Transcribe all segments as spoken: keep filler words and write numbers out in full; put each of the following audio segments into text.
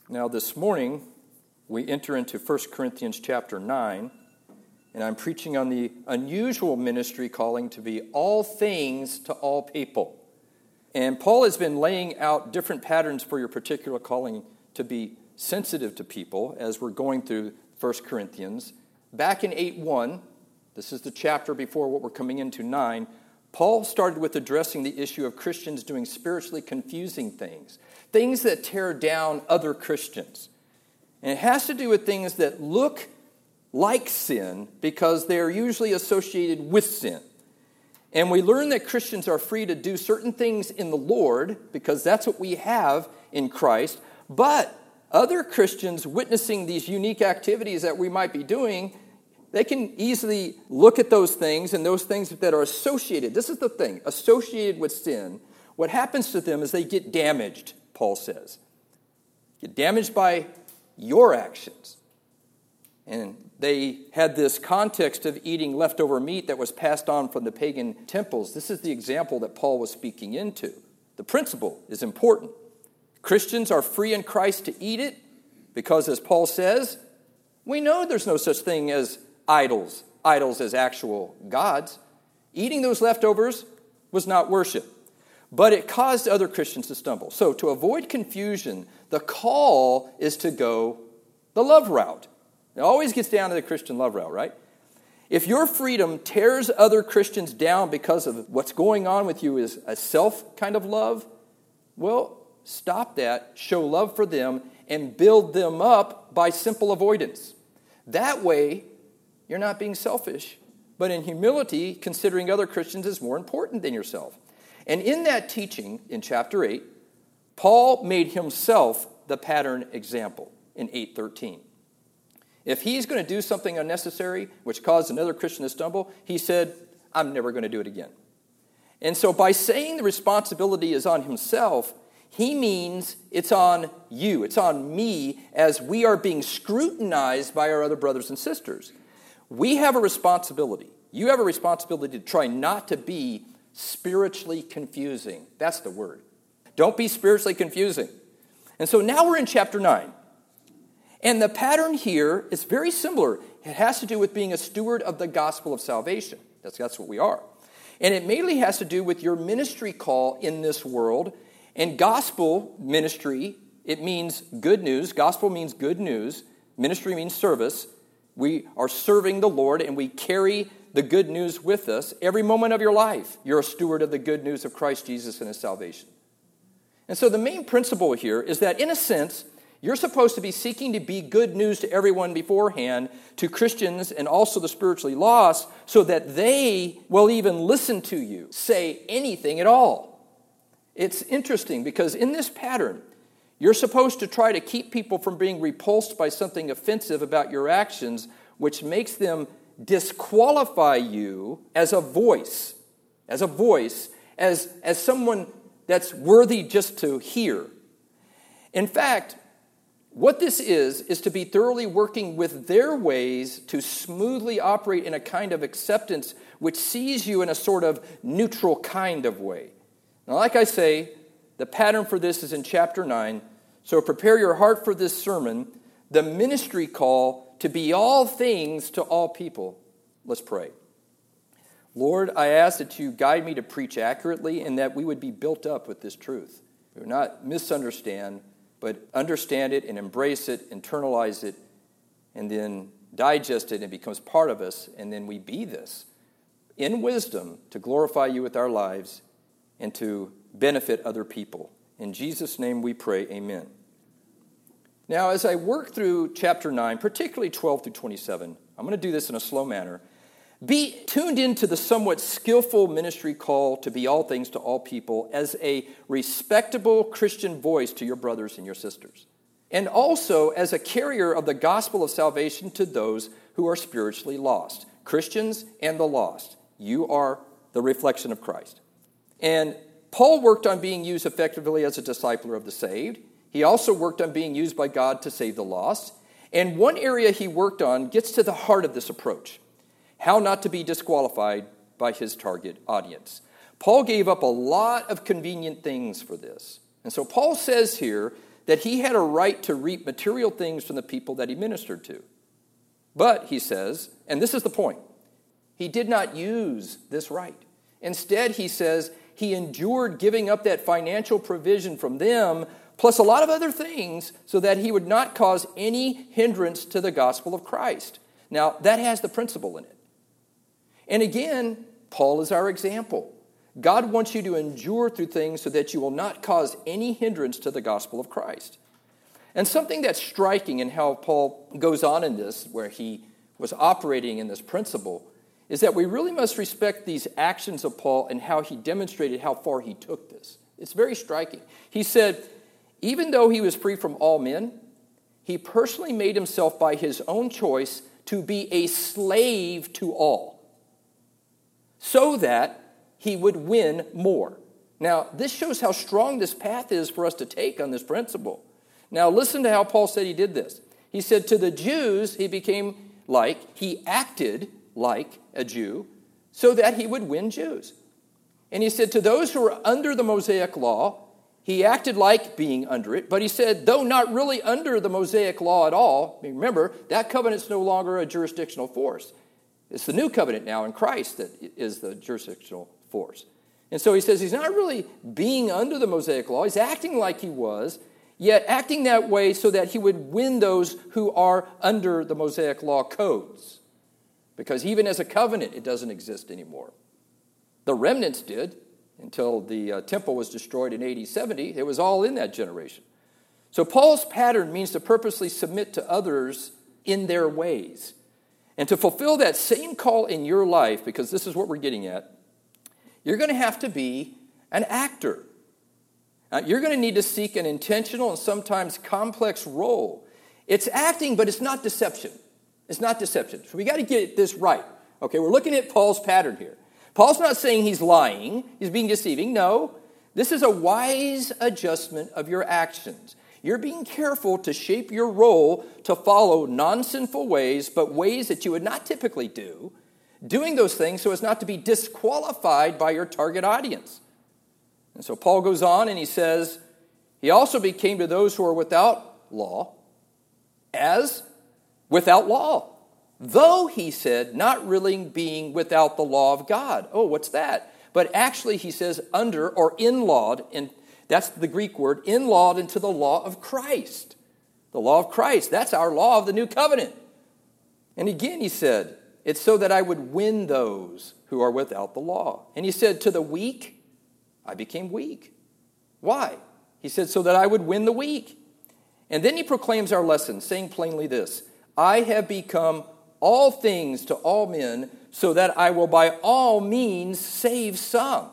Now this morning, we enter into First Corinthians chapter nine, and I'm preaching on the unusual ministry calling to be all things to all people. And Paul has been laying out different patterns for your particular calling to be sensitive to people as we're going through First Corinthians. Back in eight one, this is the chapter before what we're coming into nine, Paul started with addressing the issue of Christians doing spiritually confusing things, things that tear down other Christians. And it has to do with things that look like sin because they are usually associated with sin. And we learn that Christians are free to do certain things in the Lord because that's what we have in Christ. But other Christians witnessing these unique activities that we might be doing, they can easily look at those things and those things that are associated. This is the thing, associated with sin. What happens to them is they get damaged, Paul says. Get damaged by your actions. And they had this context of eating leftover meat that was passed on from the pagan temples. This is the example that Paul was speaking into. The principle is important. Christians are free in Christ to eat it because, as Paul says, we know there's no such thing as idols, idols as actual gods. Eating those leftovers was not worship, but it caused other Christians to stumble. So to avoid confusion, the call is to go the love route. It always gets down to the Christian love route, right? If your freedom tears other Christians down because of what's going on with you is a self kind of love, well, stop that, show love for them, and build them up by simple avoidance. That way, you're not being selfish, but in humility, considering other Christians is more important than yourself. And in that teaching, in chapter eight, Paul made himself the pattern example in eight thirteen. If he's going to do something unnecessary, which caused another Christian to stumble, he said, I'm never going to do it again. And so by saying the responsibility is on himself, he means it's on you, it's on me, as we are being scrutinized by our other brothers and sisters. We have a responsibility. You have a responsibility to try not to be spiritually confusing. That's the word. Don't be spiritually confusing. And so now we're in chapter nine. And the pattern here is very similar. It has to do with being a steward of the gospel of salvation. That's, that's what we are. And it mainly has to do with your ministry call in this world. And gospel ministry, it means good news. Gospel means good news. Ministry means service. We are serving the Lord and we carry the good news with us every moment of your life. You're a steward of the good news of Christ Jesus and his salvation. And so the main principle here is that in a sense, you're supposed to be seeking to be good news to everyone beforehand, to Christians and also the spiritually lost, so that they will even listen to you, say anything at all. It's interesting because in this pattern, you're supposed to try to keep people from being repulsed by something offensive about your actions, which makes them disqualify you as a voice, as a voice, as, as someone that's worthy just to hear. In fact, what this is, is to be thoroughly working with their ways to smoothly operate in a kind of acceptance which sees you in a sort of neutral kind of way. Now, like I say, the pattern for this is in chapter nine, so prepare your heart for this sermon, the ministry call to be all things to all people. Let's pray. Lord, I ask that you guide me to preach accurately and that we would be built up with this truth. We would not misunderstand, but understand it and embrace it, internalize it, and then digest it and it becomes part of us, and then we be this in wisdom to glorify you with our lives and to benefit other people. In Jesus' name we pray, amen. Now, as I work through chapter nine, particularly twelve through twenty-seven, I'm going to do this in a slow manner. Be tuned into the somewhat skillful ministry call to be all things to all people as a respectable Christian voice to your brothers and your sisters. And also as a carrier of the gospel of salvation to those who are spiritually lost. Christians and the lost. You are the reflection of Christ. And Paul worked on being used effectively as a discipler of the saved. He also worked on being used by God to save the lost. And one area he worked on gets to the heart of this approach. How not to be disqualified by his target audience. Paul gave up a lot of convenient things for this. And so Paul says here that he had a right to reap material things from the people that he ministered to. But, he says, and this is the point, he did not use this right. Instead, he says, he endured giving up that financial provision from them, plus a lot of other things, so that he would not cause any hindrance to the gospel of Christ. Now, that has the principle in it. And again, Paul is our example. God wants you to endure through things so that you will not cause any hindrance to the gospel of Christ. And something that's striking in how Paul goes on in this, where he was operating in this principle, is that we really must respect these actions of Paul and how he demonstrated how far he took this. It's very striking. He said, even though he was free from all men, he personally made himself by his own choice to be a slave to all, so that he would win more. Now, this shows how strong this path is for us to take on this principle. Now, listen to how Paul said he did this. He said, to the Jews, he became like, he acted like a Jew, so that he would win Jews. And he said, to those who were under the Mosaic law, he acted like being under it, but he said, though not really under the Mosaic law at all, remember, that covenant's no longer a jurisdictional force. It's the new covenant now in Christ that is the jurisdictional force. And so he says he's not really being under the Mosaic law. He's acting like he was, yet acting that way so that he would win those who are under the Mosaic law codes. Because even as a covenant, it doesn't exist anymore. The remnants did until the uh, temple was destroyed in A D seventy. It was all in that generation. So Paul's pattern means to purposely submit to others in their ways. And to fulfill that same call in your life, because this is what we're getting at, you're going to have to be an actor. Uh, you're going to need to seek an intentional and sometimes complex role. It's acting, but it's not deception. It's not deception. So we got to get this right. Okay, we're looking at Paul's pattern here. Paul's not saying he's lying, he's being deceiving. No, this is a wise adjustment of your actions. You're being careful to shape your role to follow non-sinful ways, but ways that you would not typically do, doing those things so as not to be disqualified by your target audience. And so Paul goes on and he says, he also became to those who are without law as without law. Though, he said, not really being without the law of God. Oh, what's that? But actually, he says, under or in-lawed, and that's the Greek word, in-lawed into the law of Christ. The law of Christ, that's our law of the new covenant. And again, he said, it's so that I would win those who are without the law. And he said, to the weak, I became weak. Why? He said, so that I would win the weak. And then he proclaims our lesson, saying plainly this, I have become all things to all men, so that I will by all means save some.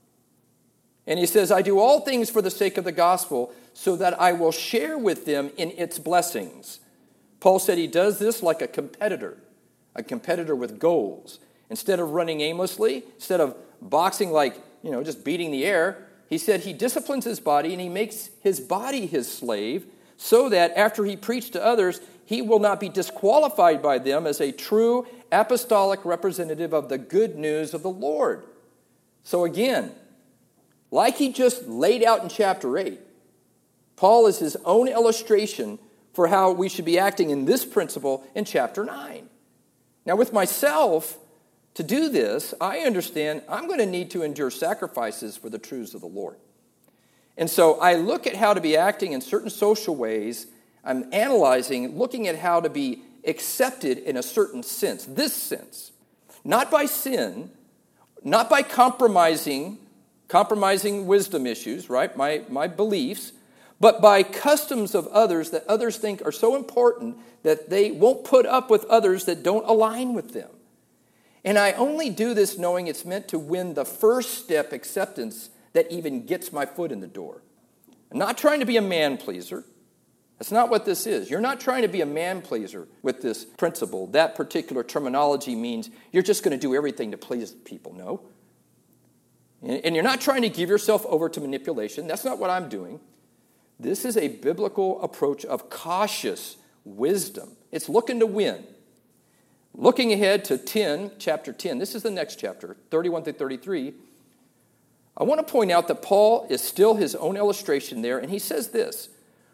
And he says, I do all things for the sake of the gospel, so that I will share with them in its blessings. Paul said he does this like a competitor, a competitor with goals. Instead of running aimlessly, instead of boxing like, you know, just beating the air, he said he disciplines his body and he makes his body his slave, so that after he preached to others, he will not be disqualified by them as a true apostolic representative of the good news of the Lord. So again, like he just laid out in chapter eight, Paul is his own illustration for how we should be acting in this principle in chapter nine. Now with myself, to do this, I understand I'm going to need to endure sacrifices for the truths of the Lord. And so I look at how to be acting in certain social ways. I'm analyzing, looking at how to be accepted in a certain sense, this sense. Not by sin, not by compromising, compromising wisdom issues, right, my, my beliefs, but by customs of others that others think are so important that they won't put up with others that don't align with them. And I only do this knowing it's meant to win the first step acceptance that even gets my foot in the door. I'm not trying to be a man pleaser. That's not what this is. You're not trying to be a man pleaser with this principle. That particular terminology means you're just going to do everything to please people. No. And you're not trying to give yourself over to manipulation. That's not what I'm doing. This is a biblical approach of cautious wisdom. It's looking to win. Looking ahead to ten, chapter ten, this is the next chapter, thirty-one through thirty-three, I want to point out that Paul is still his own illustration there, and he says this,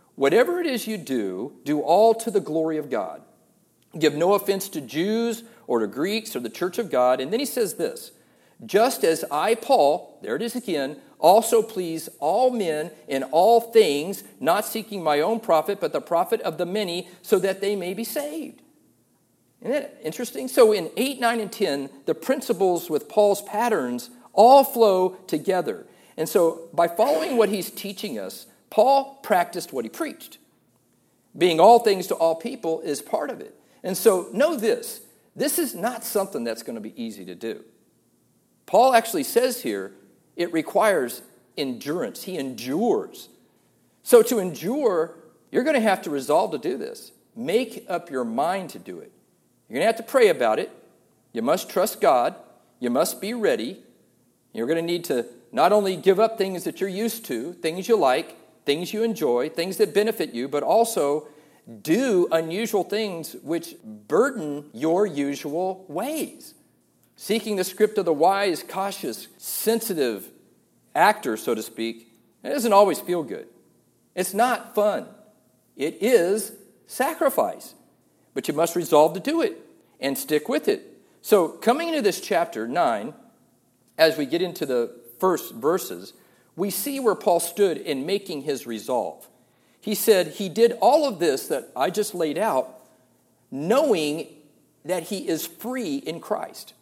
whatever it is you do, do all to the glory of God. Give no offense to Jews or to Greeks or the church of God. And then he says this, just as I, Paul, there it is again, also please all men in all things, not seeking my own profit, but the profit of the many, so that they may be saved. Isn't that interesting? So in eight, nine, and ten, the principles with Paul's patterns all flow together. And so by following what he's teaching us, Paul practiced what he preached. Being all things to all people is part of it. And so know this, this is not something that's going to be easy to do. Paul actually says here, it requires endurance. He endures. So to endure, you're going to have to resolve to do this. Make up your mind to do it. You're going to have to pray about it. You must trust God. You must be ready. You're going to need to not only give up things that you're used to, things you like, things you enjoy, things that benefit you, but also do unusual things which burden your usual ways. Seeking the script of the wise, cautious, sensitive actor, so to speak, it doesn't always feel good. It's not fun. It is sacrifice. But you must resolve to do it and stick with it. So coming into this chapter nine, as we get into the first verses, we see where Paul stood in making his resolve. He said he did all of this that I just laid out, knowing that he is free in Christ.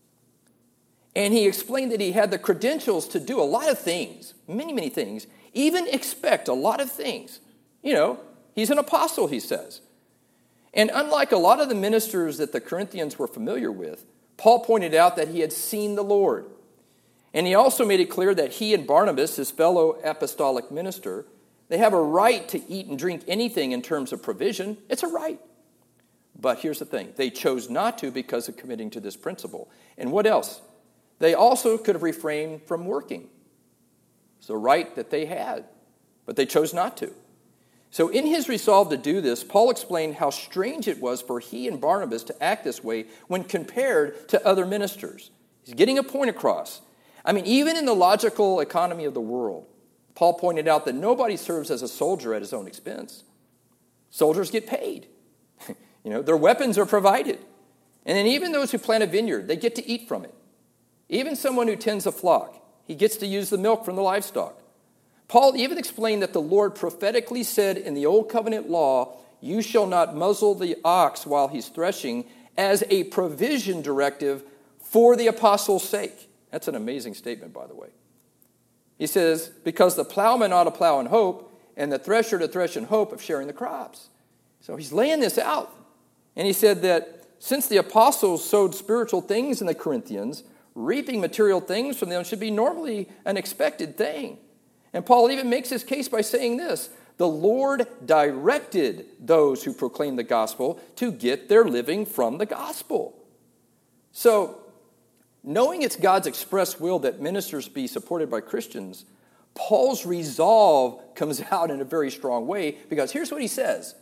And he explained that he had the credentials to do a lot of things, many, many things, even expect a lot of things. You know, he's an apostle, he says. And unlike a lot of the ministers that the Corinthians were familiar with, Paul pointed out that he had seen the Lord. And he also made it clear that he and Barnabas, his fellow apostolic minister, they have a right to eat and drink anything in terms of provision. It's a right. But here's the thing. They chose not to because of committing to this principle. And what else? They also could have refrained from working. It's a right that they had, but they chose not to. So in his resolve to do this, Paul explained how strange it was for he and Barnabas to act this way when compared to other ministers. He's getting a point across. I mean, even in the logical economy of the world, Paul pointed out that nobody serves as a soldier at his own expense. Soldiers get paid. You know, their weapons are provided. And then even those who plant a vineyard, they get to eat from it. Even someone who tends a flock, he gets to use the milk from the livestock. Paul even explained that the Lord prophetically said in the Old Covenant law, you shall not muzzle the ox while he's threshing, as a provision directive for the apostles' sake. That's an amazing statement, by the way. He says, because the plowman ought to plow in hope, and the thresher to thresh in hope of sharing the crops. So he's laying this out. And he said that since the apostles sowed spiritual things in the Corinthians, reaping material things from them should be normally an expected thing. And Paul even makes his case by saying this, the Lord directed those who proclaim the gospel to get their living from the gospel. So, knowing it's God's express will that ministers be supported by Christians, Paul's resolve comes out in a very strong way, because here's what he says.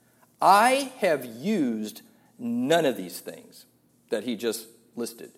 I have used none of these things that he just listed.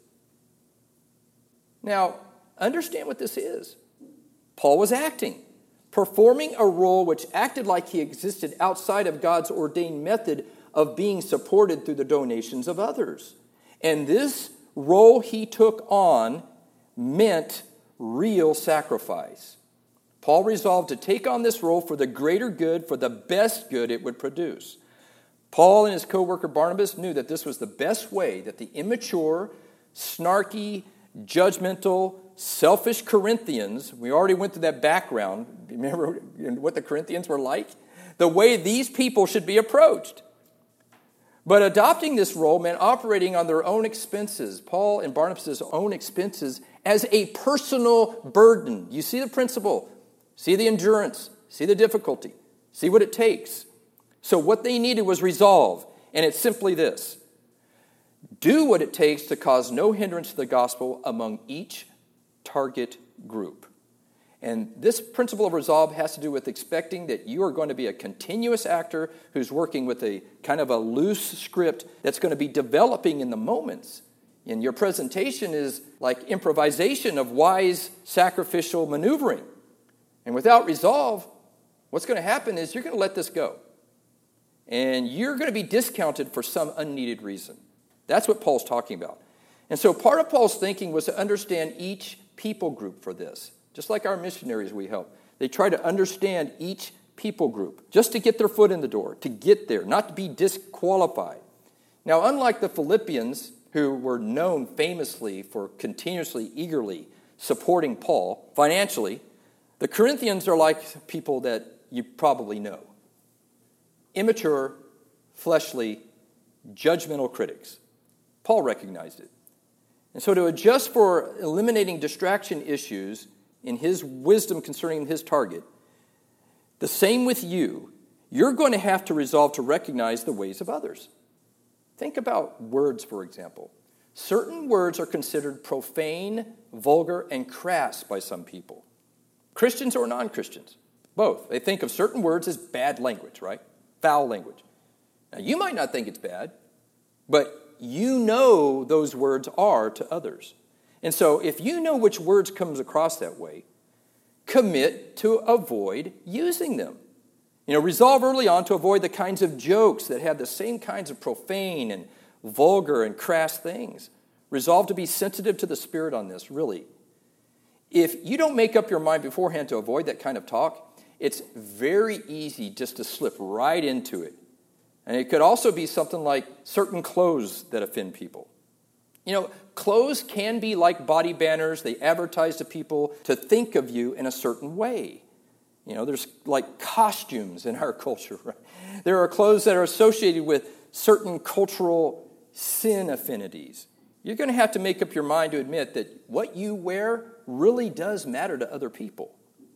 Now, understand what this is. Paul was acting, performing a role which acted like he existed outside of God's ordained method of being supported through the donations of others. And this role he took on meant real sacrifice. Paul resolved to take on this role for the greater good, for the best good it would produce. Paul and his co-worker Barnabas knew that this was the best way that the immature, snarky, judgmental, selfish Corinthians, we already went through that background, remember what the Corinthians were like? The way these people should be approached. But adopting this role meant operating on their own expenses, Paul and Barnabas' own expenses, as a personal burden. You see the principle, see the endurance, see the difficulty, see what it takes. So what they needed was resolve, and it's simply this. Do what it takes to cause no hindrance to the gospel among each target group. And this principle of resolve has to do with expecting that you are going to be a continuous actor who's working with a kind of a loose script that's going to be developing in the moments. And your presentation is like improvisation of wise sacrificial maneuvering. And without resolve, What's going to happen is you're going to let this go. And you're going to be discounted for some unneeded reason. That's what Paul's talking about. And so part of Paul's thinking was to understand each people group for this. Just like our missionaries we help. They try to understand each people group just to get their foot in the door, to get there, not to be disqualified. Now, unlike the Philippians, who were known famously for continuously, eagerly supporting Paul financially, the Corinthians are like people that you probably know. Immature, fleshly, judgmental critics. Paul recognized it. And so to adjust for eliminating distraction issues in his wisdom concerning his target, the same with you, you're going to have to resolve to recognize the ways of others. Think about words, for example. Certain words are considered profane, vulgar, and crass by some people. Christians or non-Christians, both. They think of certain words as bad language, right? Foul language. Now, you might not think it's bad, but you know those words are to others. And so if you know which words comes across that way, commit to avoid using them. You know, resolve early on to avoid the kinds of jokes that have the same kinds of profane and vulgar and crass things. Resolve to be sensitive to the Spirit on this, really. If you don't make up your mind beforehand to avoid that kind of talk, it's very easy just to slip right into it. And it could also be something like certain clothes that offend people. You know, clothes can be like body banners. They advertise to people to think of you in a certain way. You know, there's like costumes in our culture, right? There are clothes that are associated with certain cultural sin affinities. You're going to have to make up your mind to admit that what you wear really does matter to other people.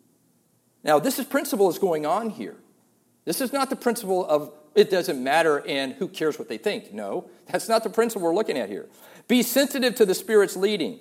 Now, this is principle is going on here. This is not the principle of it doesn't matter and who cares what they think. No, that's not the principle we're looking at here. Be sensitive to the Spirit's leading.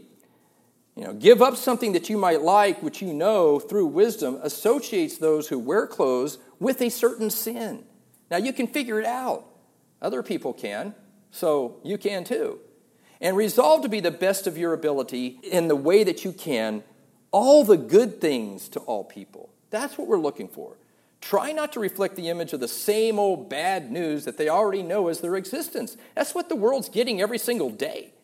You know, give up something that you might like, which you know through wisdom associates those who wear clothes with a certain sin. Now, you can figure it out. Other people can, so you can too. And resolve to be the best of your ability in the way that you can, all the good things to all people. That's what we're looking for. Try not to reflect the image of the same old bad news that they already know as their existence. That's what the world's getting every single day.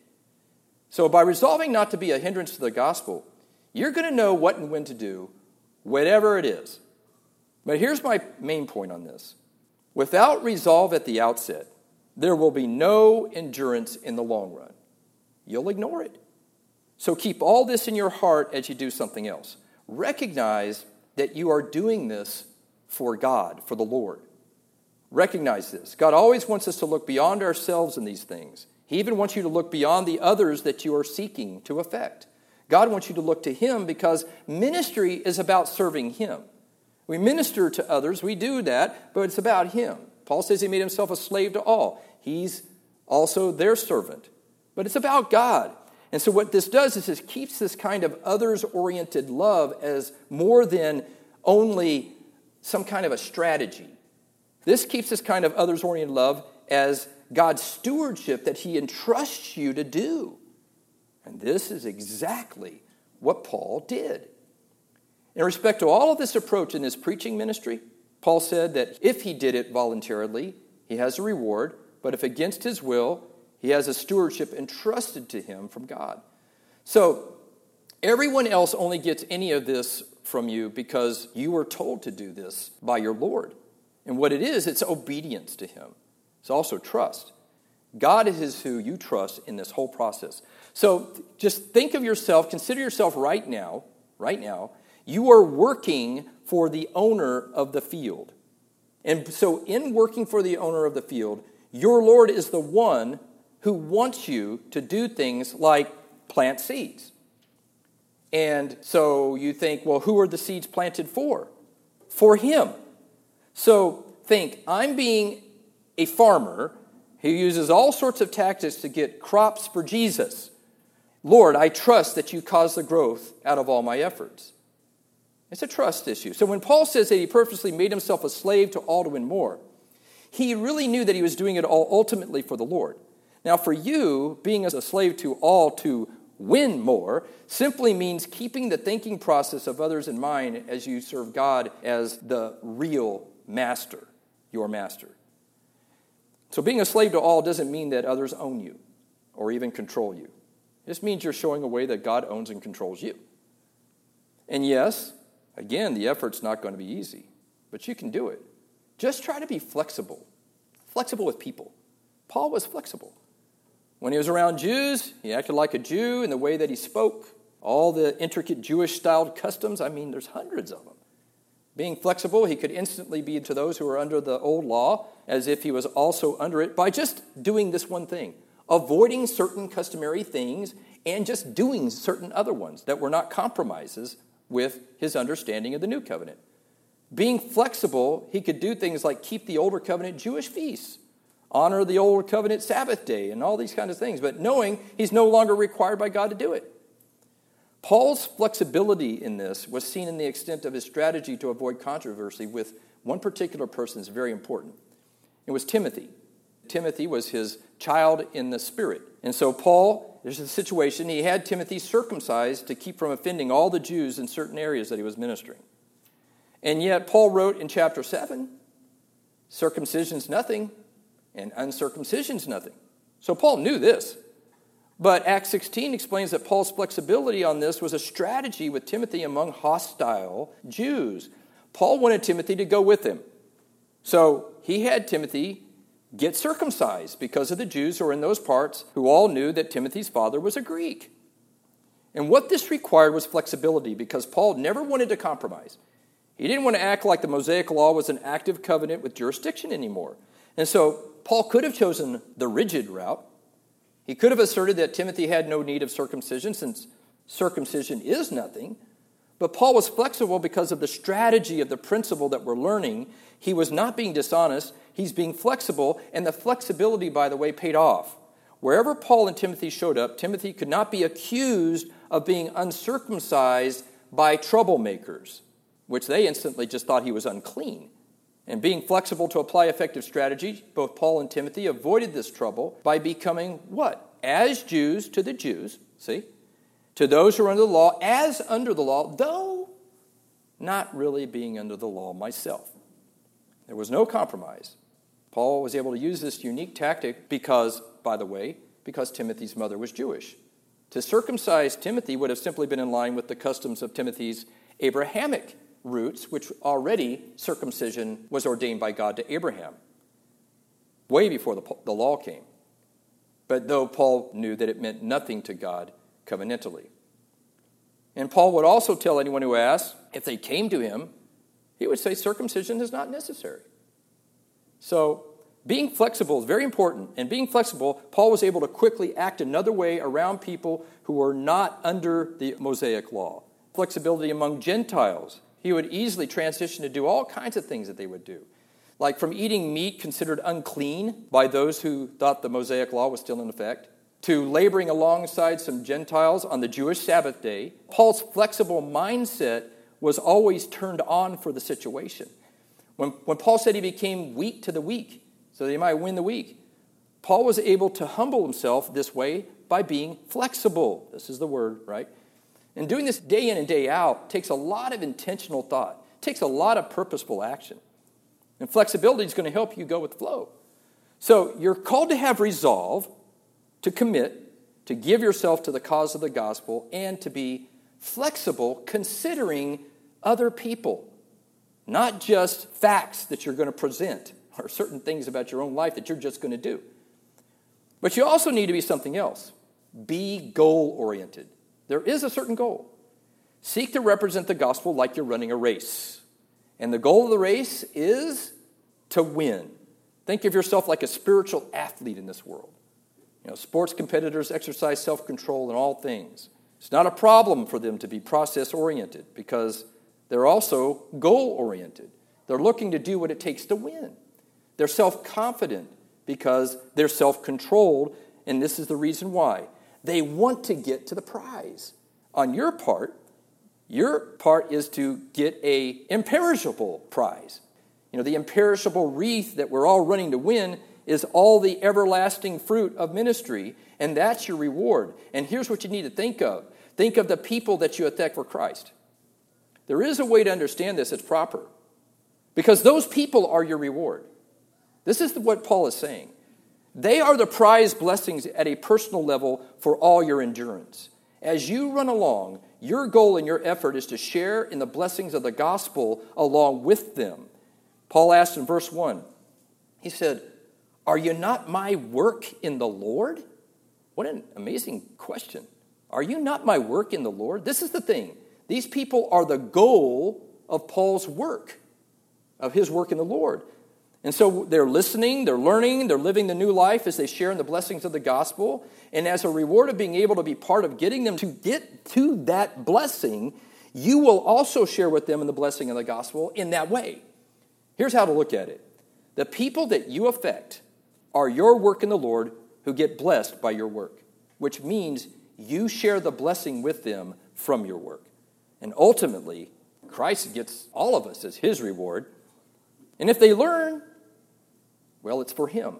So by resolving not to be a hindrance to the gospel, you're going to know what and when to do, whatever it is. But here's my main point on this. Without resolve at the outset, there will be no endurance in the long run. You'll ignore it. So keep all this in your heart as you do something else. Recognize that you are doing this for God, for the Lord. Recognize this. God always wants us to look beyond ourselves in these things. He even wants you to look beyond the others that you are seeking to affect. God wants you to look to Him because ministry is about serving Him. We minister to others, we do that, but it's about Him. Paul says He made Himself a slave to all. He's also their servant. But it's about God. And so what this does is it keeps this kind of others-oriented love as more than only some kind of a strategy. This keeps this kind of others-oriented love as God's stewardship that He entrusts you to do. And this is exactly what Paul did. In respect to all of this approach in his preaching ministry, Paul said that if he did it voluntarily, he has a reward, but if against his will, he has a stewardship entrusted to him from God. So everyone else only gets any of this from you because you were told to do this by your Lord. And what it is, it's obedience to Him. It's also trust. God is who you trust in this whole process. So just think of yourself, consider yourself right now, right now, you are working for the owner of the field. And so in working for the owner of the field, your Lord is the one who wants you to do things like plant seeds. And so you think, well, who are the seeds planted for? For Him. So think, I'm being a farmer who uses all sorts of tactics to get crops for Jesus. Lord, I trust that you cause the growth out of all my efforts. It's a trust issue. So when Paul says that he purposely made himself a slave to all to win more, he really knew that he was doing it all ultimately for the Lord. Now for you, being as a slave to all to win more simply means keeping the thinking process of others in mind as you serve God as the real master, your master. So being a slave to all doesn't mean that others own you or even control you. It just means you're showing a way that God owns and controls you. And yes, again, the effort's not going to be easy, but you can do it. Just try to be flexible. Flexible with people. Paul was flexible. When he was around Jews, he acted like a Jew in the way that he spoke. All the intricate Jewish-styled customs, I mean, there's hundreds of them. Being flexible, he could instantly be to those who were under the old law as if he was also under it by just doing this one thing, avoiding certain customary things and just doing certain other ones that were not compromises with his understanding of the new covenant. Being flexible, he could do things like keep the older covenant Jewish feasts, honor the old covenant Sabbath day, and all these kinds of things, but knowing he's no longer required by God to do it. Paul's flexibility in this was seen in the extent of his strategy to avoid controversy with one particular person that's very important. It was Timothy. Timothy was his child in the spirit. And so Paul, there's a situation, he had Timothy circumcised to keep from offending all the Jews in certain areas that he was ministering. And yet Paul wrote in chapter seven, circumcision's nothing, and uncircumcision's nothing. So Paul knew this. But Acts sixteen explains that Paul's flexibility on this was a strategy with Timothy among hostile Jews. Paul wanted Timothy to go with him. So he had Timothy get circumcised because of the Jews who were in those parts who all knew that Timothy's father was a Greek. And what this required was flexibility because Paul never wanted to compromise. He didn't want to act like the Mosaic law was an active covenant with jurisdiction anymore. And so Paul could have chosen the rigid route. He could have asserted that Timothy had no need of circumcision since circumcision is nothing. But Paul was flexible because of the strategy of the principle that we're learning. He was not being dishonest. He's being flexible. And the flexibility, by the way, paid off. Wherever Paul and Timothy showed up, Timothy could not be accused of being uncircumcised by troublemakers, which they instantly just thought he was unclean. And being flexible to apply effective strategy, both Paul and Timothy avoided this trouble by becoming what? As Jews to the Jews, see? To those who are under the law, as under the law, though not really being under the law myself. There was no compromise. Paul was able to use this unique tactic because, by the way, because Timothy's mother was Jewish. To circumcise Timothy would have simply been in line with the customs of Timothy's Abrahamic roots, which already circumcision was ordained by God to Abraham, way before the, the law came. But though Paul knew that it meant nothing to God covenantally. And Paul would also tell anyone who asked, if they came to him, he would say circumcision is not necessary. So being flexible is very important. And being flexible, Paul was able to quickly act another way around people who were not under the Mosaic law. Flexibility among Gentiles. He would easily transition to do all kinds of things that they would do. Like from eating meat considered unclean by those who thought the Mosaic law was still in effect, to laboring alongside some Gentiles on the Jewish Sabbath day. Paul's flexible mindset was always turned on for the situation. When, when Paul said he became weak to the weak, so that he might win the weak, Paul was able to humble himself this way by being flexible. This is the word, right? And doing this day in and day out takes a lot of intentional thought. It takes a lot of purposeful action. And flexibility is going to help you go with the flow. So you're called to have resolve, to commit, to give yourself to the cause of the gospel, and to be flexible considering other people, not just facts that you're going to present or certain things about your own life that you're just going to do. But you also need to be something else. Be goal-oriented. There is a certain goal. Seek to represent the gospel like you're running a race. And the goal of the race is to win. Think of yourself like a spiritual athlete in this world. You know, sports competitors exercise self-control in all things. It's not a problem for them to be process-oriented because they're also goal-oriented. They're looking to do what it takes to win. They're self-confident because they're self-controlled, and this is the reason why. They want to get to the prize. On your part, your part is to get a imperishable prize. You know, the imperishable wreath that we're all running to win is all the everlasting fruit of ministry, and that's your reward. And here's what you need to think of. Think of the people that you affect for Christ. There is a way to understand this that's proper, because those people are your reward. This is what Paul is saying. They are the prized blessings at a personal level for all your endurance. As you run along, your goal and your effort is to share in the blessings of the gospel along with them. Paul asked in verse one, he said, "Are you not my work in the Lord?" What an amazing question. Are you not my work in the Lord? This is the thing. These people are the goal of Paul's work, of his work in the Lord. And so they're listening, they're learning, they're living the new life as they share in the blessings of the gospel. And as a reward of being able to be part of getting them to get to that blessing, you will also share with them in the blessing of the gospel in that way. Here's how to look at it. The people that you affect are your work in the Lord who get blessed by your work, which means you share the blessing with them from your work. And ultimately, Christ gets all of us as his reward. And if they learn, well, it's for him.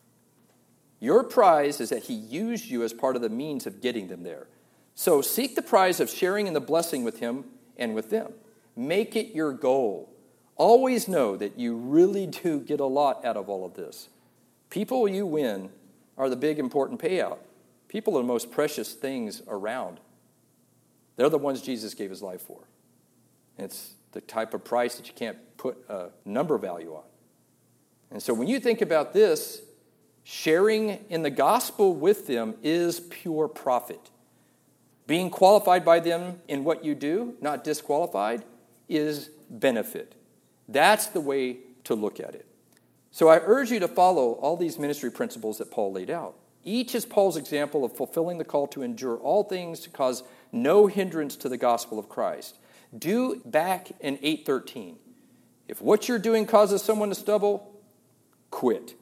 Your prize is that he used you as part of the means of getting them there. So seek the prize of sharing in the blessing with him and with them. Make it your goal. Always know that you really do get a lot out of all of this. People you win are the big important payout. People are the most precious things around. They're the ones Jesus gave his life for. It's the type of price that you can't put a number value on. And so when you think about this, sharing in the gospel with them is pure profit. Being qualified by them in what you do, not disqualified, is benefit. That's the way to look at it. So I urge you to follow all these ministry principles that Paul laid out. Each is Paul's example of fulfilling the call to endure all things to cause no hindrance to the gospel of Christ. Do back in eight thirteen. If what you're doing causes someone to stumble, quit.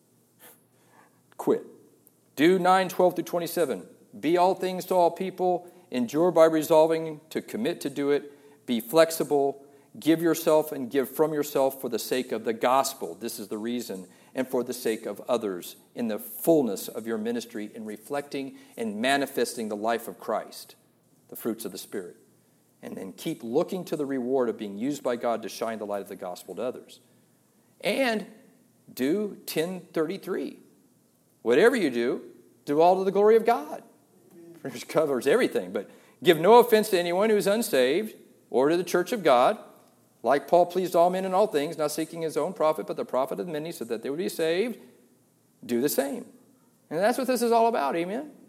Quit. Do nine twelve through twenty-seven. Be all things to all people. Endure by resolving to commit to do it. Be flexible. Give yourself and give from yourself for the sake of the gospel. This is the reason. And for the sake of others in the fullness of your ministry in reflecting and manifesting the life of Christ, the fruits of the Spirit. And then keep looking to the reward of being used by God to shine the light of the gospel to others. And do ten thirty-three. Whatever you do, do all to the glory of God. Which covers everything. But give no offense to anyone who is unsaved or to the church of God. Like Paul pleased all men in all things, not seeking his own profit, but the profit of many so that they would be saved. Do the same. And that's what this is all about. Amen.